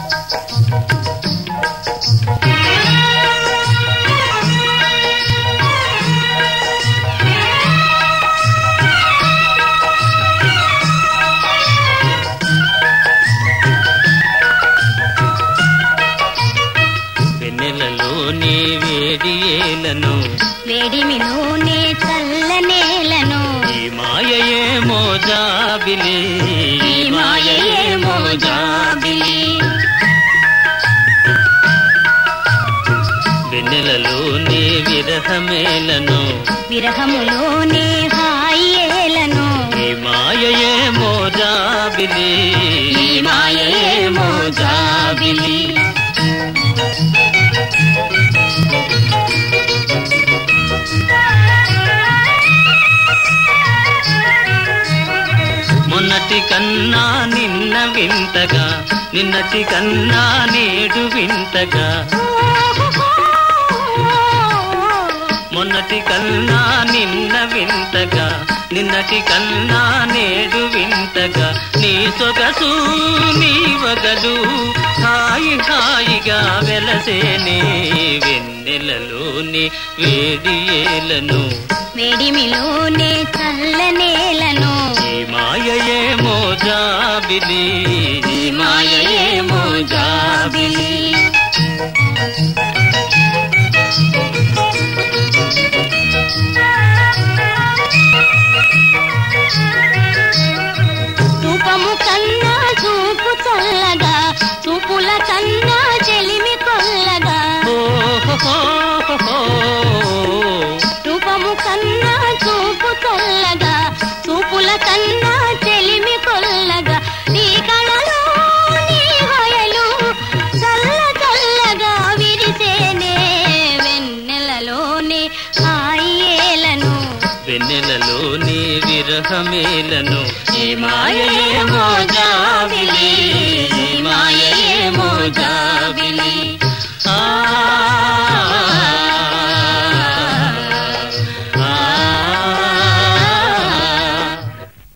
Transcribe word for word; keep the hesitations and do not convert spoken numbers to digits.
వెన్నెలలోనే వేడి ఏలను వేడిమిలోనే చల్లనేలను ఈ మాయయేమో జాబిలి ఈ మాయయేమో జాబిలి వెన్నెలలోనే విరహమేలను విరహములోనే హాయేలను ఈ మాయయేమో జాబిలి ఈ మాయయేమో జాబిలి మొన్నటి కన్నా నిన్న వింతగా నిన్నటి కన్నా నేడు వింతగా మొన్నటి కన్నా నిన్న వింతగా నిన్నటి కన్నా నేడు వింతగా నీ సొగసు నీ వగలు హాయి హాయిగా వెలసేనే వెన్నెలలోని వేడి ఏలను వేడిమిలోనే చల్లనేలను ఈ మాయయేమో జాబిలి ఈ మాయయేమో జాబిలి రూపము కన్నా చూపు చల్లగా చూపుల కన్నా చెలిమి కొల్లగా రూపము కన్నా చూపు చల్లగా చూపుల కన్నా చెలిమి కొల్లగా నీ కళలో నీ హొయలు చల్ల చల్లగా విరిసేనే వెన్నెలలోని హాయేలను వెన్నెలలోని విరహమేలను ఈ మాయయేమో జాబిలి